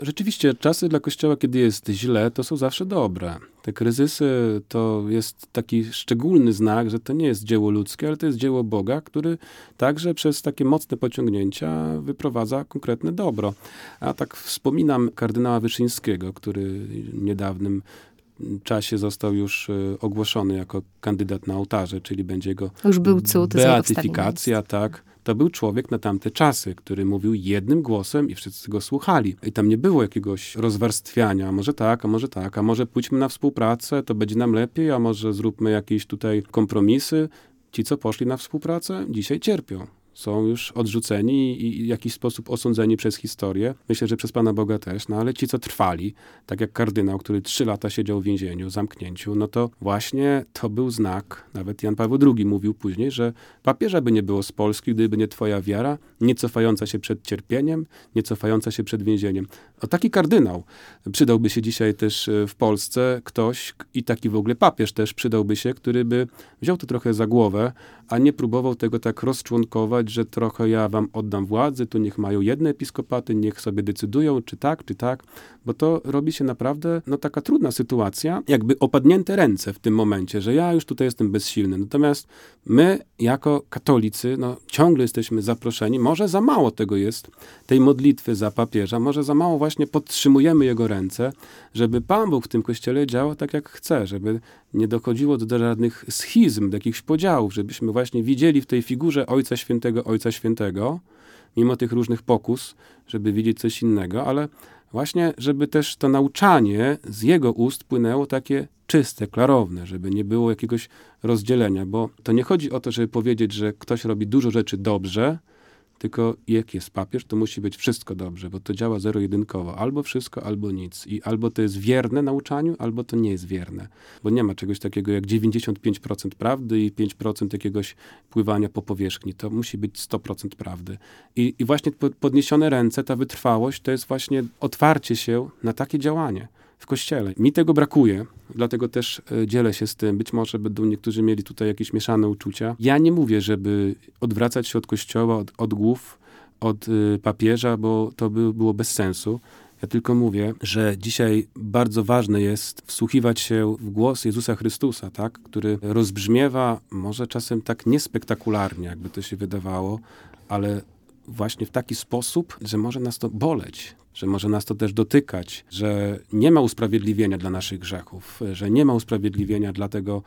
Rzeczywiście czasy dla Kościoła, kiedy jest źle, to są zawsze dobre. Te kryzysy to jest taki szczególny znak, że to nie jest dzieło ludzkie, ale to jest dzieło Boga, który także przez takie mocne pociągnięcia wyprowadza konkretne dobro. A tak wspominam kardynała Wyszyńskiego, który w niedawnym czasie został już ogłoszony jako kandydat na ołtarze, czyli będzie jego Już był cud, beatyfikacja, tak. To był człowiek na tamte czasy, który mówił jednym głosem i wszyscy go słuchali. I tam nie było jakiegoś rozwarstwiania, a może tak, a może tak, a może pójdźmy na współpracę, to będzie nam lepiej, a może zróbmy jakieś tutaj kompromisy. Ci, co poszli na współpracę, dzisiaj cierpią. Są już odrzuceni i w jakiś sposób osądzeni przez historię. Myślę, że przez Pana Boga też, no ale ci, co trwali, tak jak kardynał, który 3 lata siedział w więzieniu, zamknięciu, no to właśnie to był znak. Nawet Jan Paweł II mówił później, że papieża by nie było z Polski, gdyby nie twoja wiara, nie cofająca się przed cierpieniem, nie cofająca się przed więzieniem. O taki kardynał przydałby się dzisiaj też w Polsce ktoś i taki w ogóle papież też przydałby się, który by wziął to trochę za głowę, a nie próbował tego tak rozczłonkować, że trochę ja wam oddam władzę, tu niech mają jedne episkopaty, niech sobie decydują, czy tak, bo to robi się naprawdę, no taka trudna sytuacja, jakby opadnięte ręce w tym momencie, że ja już tutaj jestem bezsilny. Natomiast my, jako katolicy, no ciągle jesteśmy zaproszeni, może za mało tego jest, tej modlitwy za papieża, może za mało właśnie podtrzymujemy jego ręce, żeby Pan Bóg w tym Kościele działał tak, jak chce, żeby nie dochodziło do żadnych schizm, do jakichś podziałów, żebyśmy właśnie widzieli w tej figurze Ojca Świętego, mimo tych różnych pokus, żeby widzieć coś innego, ale właśnie, żeby też to nauczanie z jego ust płynęło takie czyste, klarowne, żeby nie było jakiegoś rozdzielenia, bo to nie chodzi o to, żeby powiedzieć, że ktoś robi dużo rzeczy dobrze, tylko jak jest papież, to musi być wszystko dobrze, bo to działa zero-jedynkowo. Albo wszystko, albo nic. I albo to jest wierne nauczaniu, albo to nie jest wierne. Bo nie ma czegoś takiego jak 95% prawdy i 5% jakiegoś pływania po powierzchni. To musi być 100% prawdy. I właśnie podniesione ręce, ta wytrwałość, to jest właśnie otwarcie się na takie działanie w Kościele. Mi tego brakuje, dlatego też dzielę się z tym. Być może będą niektórzy mieli tutaj jakieś mieszane uczucia. Ja nie mówię, żeby odwracać się od Kościoła, od głów, od papieża, bo to by było bez sensu. Ja tylko mówię, że dzisiaj bardzo ważne jest wsłuchiwać się w głos Jezusa Chrystusa, tak? Który rozbrzmiewa może czasem tak niespektakularnie, jakby to się wydawało, ale właśnie w taki sposób, że może nas to boleć, że może nas to też dotykać, że nie ma usprawiedliwienia dla naszych grzechów, że nie ma usprawiedliwienia dlatego,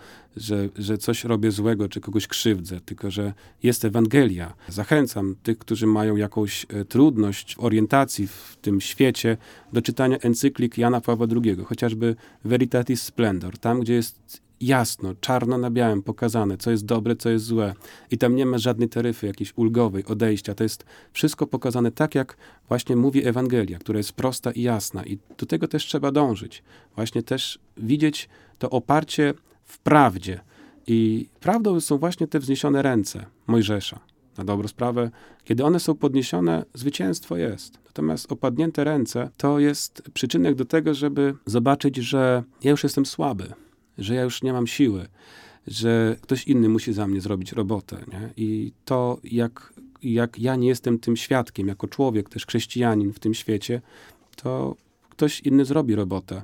że coś robię złego, czy kogoś krzywdzę, tylko że jest Ewangelia. Zachęcam tych, którzy mają jakąś trudność w orientacji w tym świecie, do czytania encyklik Jana Pawła II, chociażby Veritatis Splendor, tam, gdzie jest jasno, czarno na białym pokazane, co jest dobre, co jest złe. I tam nie ma żadnej taryfy jakiejś ulgowej, odejścia. To jest wszystko pokazane tak, jak właśnie mówi Ewangelia, która jest prosta i jasna. I do tego też trzeba dążyć. Właśnie też widzieć to oparcie w prawdzie. I prawdą są właśnie te wzniesione ręce Mojżesza. Na dobrą sprawę, kiedy one są podniesione, zwycięstwo jest. Natomiast opadnięte ręce to jest przyczynek do tego, żeby zobaczyć, że ja już jestem słaby, że ja już nie mam siły, że ktoś inny musi za mnie zrobić robotę. Nie? I to, jak ja nie jestem tym świadkiem, jako człowiek, też chrześcijanin w tym świecie, to ktoś inny zrobi robotę.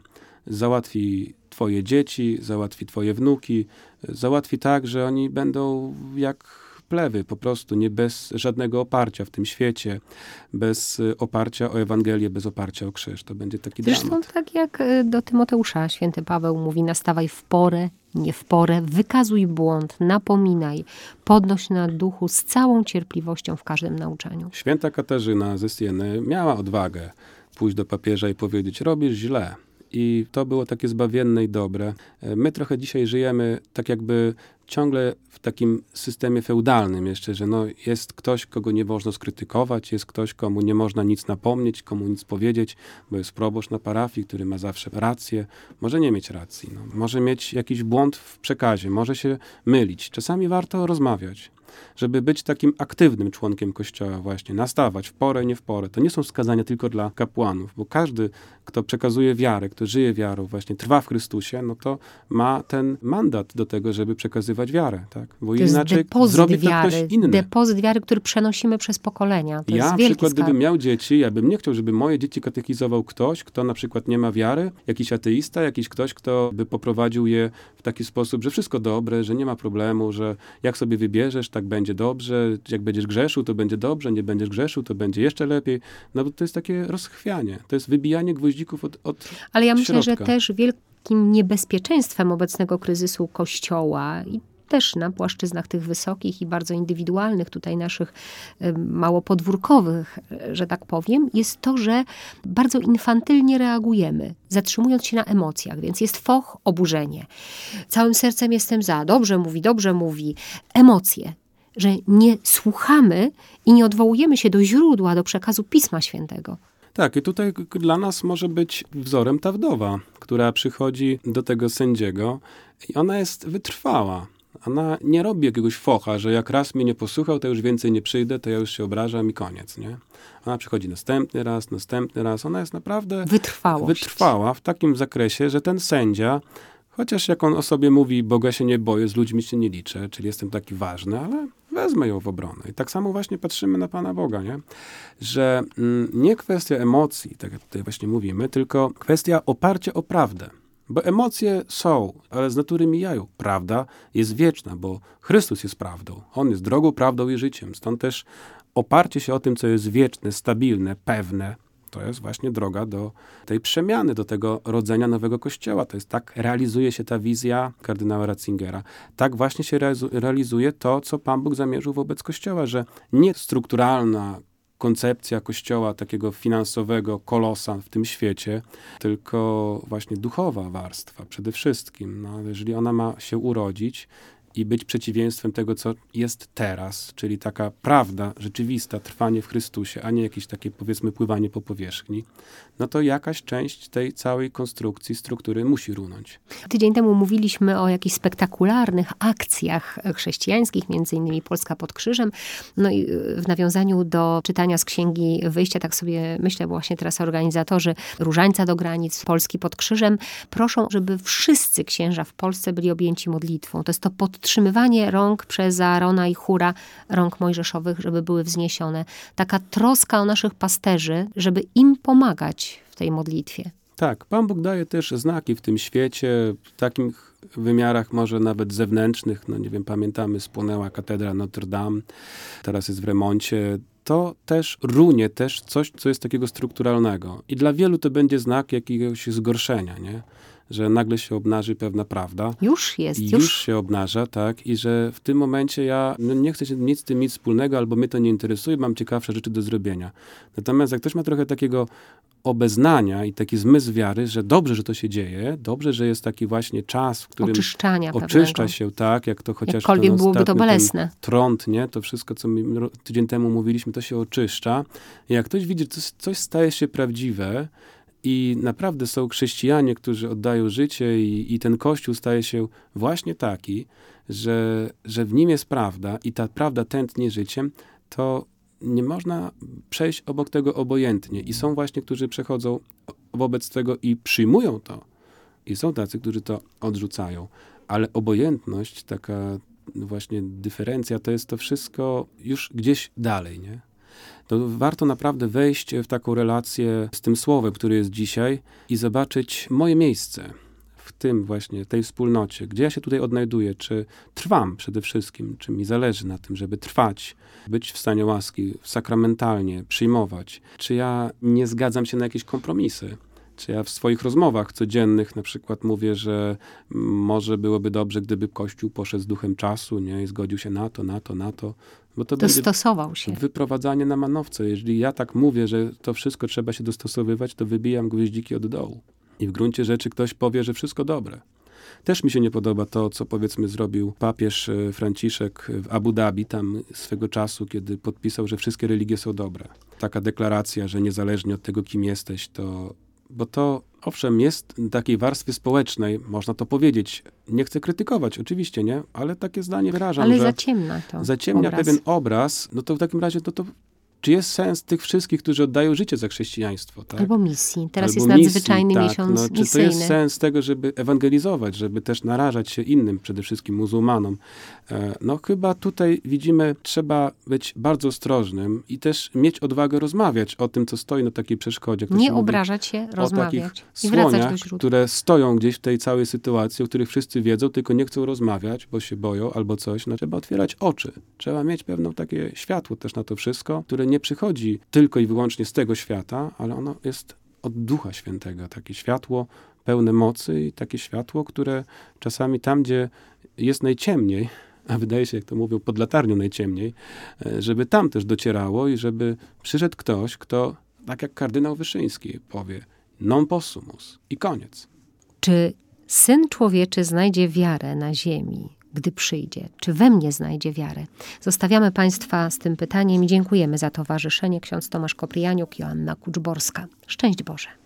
Załatwi twoje dzieci, załatwi twoje wnuki, załatwi tak, że oni będą jak plewy, po prostu, nie bez żadnego oparcia w tym świecie, bez oparcia o Ewangelię, bez oparcia o krzyż. To będzie taki dramat. Zresztą tak jak do Tymoteusza święty Paweł mówi, nastawaj w porę, nie w porę, wykazuj błąd, napominaj, podnoś na duchu z całą cierpliwością w każdym nauczaniu. Święta Katarzyna ze Sieny miała odwagę pójść do papieża i powiedzieć, robisz źle. I to było takie zbawienne i dobre. My trochę dzisiaj żyjemy tak jakby ciągle w takim systemie feudalnym jeszcze, że no jest ktoś, kogo nie można skrytykować, jest ktoś, komu nie można nic napomnieć, komu nic powiedzieć, bo jest proboszcz na parafii, który ma zawsze rację. Może nie mieć racji, no. Może mieć jakiś błąd w przekazie, może się mylić. Czasami warto rozmawiać. żeby być takim aktywnym członkiem Kościoła właśnie, nastawać w porę, nie w porę. To nie są wskazania tylko dla kapłanów, bo każdy, kto przekazuje wiarę, kto żyje wiarą, właśnie trwa w Chrystusie, no to ma ten mandat do tego, żeby przekazywać wiarę, tak? Bo To jest inaczej depozyt zrobi to wiary, ktoś inny. depozyt wiary, który przenosimy przez pokolenia. To Ja jest na wielki przykład, skarb. gdybym miał dzieci, ja bym nie chciał, żeby moje dzieci katechizował ktoś, kto na przykład nie ma wiary, jakiś ateista, jakiś ktoś, kto by poprowadził je w taki sposób, że wszystko dobre, że nie ma problemu, że jak sobie wybierzesz, tak będzie dobrze, jak będziesz grzeszył, to będzie dobrze, nie będziesz grzeszył, to będzie jeszcze lepiej. No bo to jest takie rozchwianie, to jest wybijanie gwoździków od Ale ja myślę, środka. że też wielkim niebezpieczeństwem obecnego kryzysu Kościoła i też na płaszczyznach tych wysokich i bardzo indywidualnych, tutaj naszych mało podwórkowych, że tak powiem, jest to, że bardzo infantylnie reagujemy, zatrzymując się na emocjach, więc jest foch, oburzenie. Całym sercem jestem za, dobrze mówi, emocje. Że nie słuchamy i nie odwołujemy się do źródła, do przekazu Pisma Świętego. Tak, i tutaj dla nas może być wzorem ta wdowa, która przychodzi do tego sędziego i ona jest wytrwała. Ona nie robi jakiegoś focha, że jak raz mnie nie posłuchał, to już więcej nie przyjdę, to ja już się obrażam i koniec, nie? Ona przychodzi następny raz. Ona jest naprawdę wytrwała w takim zakresie, że ten sędzia, chociaż jak on o sobie mówi, Boga się nie boję, z ludźmi się nie liczę, czyli jestem taki ważny, ale wezmę ją w obronę. I tak samo właśnie patrzymy na Pana Boga, nie? Że nie kwestia emocji, tak jak tutaj właśnie mówimy, tylko kwestia oparcia o prawdę. Bo emocje są, ale z natury mijają. Prawda jest wieczna, bo Chrystus jest prawdą. On jest drogą, prawdą i życiem. Stąd też oparcie się o tym, co jest wieczne, stabilne, pewne, to jest właśnie droga do tej przemiany, do tego rodzenia nowego Kościoła. To jest tak realizuje się ta wizja kardynała Ratzingera. Tak właśnie się realizuje to, co Pan Bóg zamierzył wobec Kościoła, że nie strukturalna koncepcja Kościoła, takiego finansowego kolosa w tym świecie, tylko właśnie duchowa warstwa przede wszystkim. No, jeżeli ona ma się urodzić i być przeciwieństwem tego, co jest teraz, czyli taka prawda rzeczywista, trwanie w Chrystusie, a nie jakieś takie, powiedzmy, pływanie po powierzchni, no to jakaś część tej całej konstrukcji, struktury musi runąć. Tydzień temu mówiliśmy o jakichś spektakularnych akcjach chrześcijańskich, między innymi Polska pod krzyżem. No i w nawiązaniu do czytania z Księgi Wyjścia, tak sobie myślę, właśnie teraz organizatorzy Różańca do granic, Polski pod krzyżem, proszą, żeby wszyscy księża w Polsce byli objęci modlitwą. To jest to podtrzymywanie rąk przez Aarona i Hura, rąk mojżeszowych, żeby były wzniesione. Taka troska o naszych pasterzy, żeby im pomagać w tej modlitwie. Tak, Pan Bóg daje też znaki w tym świecie, w takich wymiarach może nawet zewnętrznych. No nie wiem, pamiętamy, spłonęła katedra Notre Dame, teraz jest w remoncie. To też runie też coś, co jest takiego strukturalnego. I dla wielu to będzie znak jakiegoś zgorszenia, nie? Że nagle się obnaży pewna prawda. Już jest. Już się obnaża, tak. I że w tym momencie ja nie chcę nic z tym mieć wspólnego, albo mnie to nie interesuje, mam ciekawsze rzeczy do zrobienia. Natomiast jak ktoś ma trochę takiego obeznania i taki zmysł wiary, że dobrze, że to się dzieje, dobrze, że jest taki właśnie czas, w którym oczyszcza się, tak, jak to chociaż jakkolwiek byłoby to bolesne. Trąd, nie, to wszystko, co my tydzień temu mówiliśmy, to się oczyszcza. I jak ktoś widzi, że coś staje się prawdziwe i naprawdę są chrześcijanie, którzy oddają życie i ten Kościół staje się właśnie taki, że w nim jest prawda i ta prawda tętni życiem, to nie można przejść obok tego obojętnie. I są właśnie, którzy przechodzą wobec tego i przyjmują to. I są tacy, którzy to odrzucają. Ale obojętność, taka właśnie dyferencja, to jest to wszystko już gdzieś dalej, nie? To warto naprawdę wejść w taką relację z tym słowem, który jest dzisiaj i zobaczyć moje miejsce w tym właśnie, tej wspólnocie. Gdzie ja się tutaj odnajduję? Czy trwam przede wszystkim? Czy mi zależy na tym, żeby trwać? Być w stanie łaski, sakramentalnie, przyjmować? Czy ja nie zgadzam się na jakieś kompromisy? Czy ja w swoich rozmowach codziennych na przykład mówię, że może byłoby dobrze, gdyby Kościół poszedł z duchem czasu, nie? I zgodził się na to. Bo to będzie dostosował się. Wyprowadzanie na manowce. Jeżeli ja tak mówię, że to wszystko trzeba się dostosowywać, to wybijam gwoździki od dołu. I w gruncie rzeczy ktoś powie, że wszystko dobre. Też mi się nie podoba to, co powiedzmy zrobił papież Franciszek w Abu Dhabi, tam swego czasu, kiedy podpisał, że wszystkie religie są dobre. Taka deklaracja, że niezależnie od tego, kim jesteś, bo to Owszem, jest takiej warstwy społecznej, można to powiedzieć. Nie chcę krytykować, oczywiście, nie? Ale takie zdanie wyrażam, Ale że zaciemnia to zaciemnia obraz. pewien obraz. No to w takim razie, to czy jest sens tych wszystkich, którzy oddają życie za chrześcijaństwo? Tak? Albo misji. Teraz Albo jest nadzwyczajny misji, miesiąc Czy to misyjny. jest sens tego, żeby ewangelizować, żeby też narażać się innym, przede wszystkim muzułmanom? No chyba tutaj widzimy, trzeba być bardzo ostrożnym i też mieć odwagę rozmawiać o tym, co stoi na takiej przeszkodzie. Jak to Nie się mówi, obrażać się, o rozmawiać takich i wracać słoniach, do źródła. które stoją gdzieś w tej całej sytuacji, o których wszyscy wiedzą, tylko nie chcą rozmawiać, bo się boją albo coś. No, trzeba otwierać oczy. Trzeba mieć pewne takie światło też na to wszystko, które nie przychodzi tylko i wyłącznie z tego świata, ale ono jest od Ducha Świętego. Takie światło pełne mocy i takie światło, które czasami tam, gdzie jest najciemniej, a wydaje się, jak to mówią, pod latarnią najciemniej, żeby tam też docierało i żeby przyszedł ktoś, kto, tak jak kardynał Wyszyński powie, non possumus i koniec. Czy Syn Człowieczy znajdzie wiarę na ziemi, gdy przyjdzie? Czy we mnie znajdzie wiarę? Zostawiamy Państwa z tym pytaniem i dziękujemy za towarzyszenie. Ksiądz Tomasz Koprianiuk, Joanna Kuczborska. Szczęść Boże.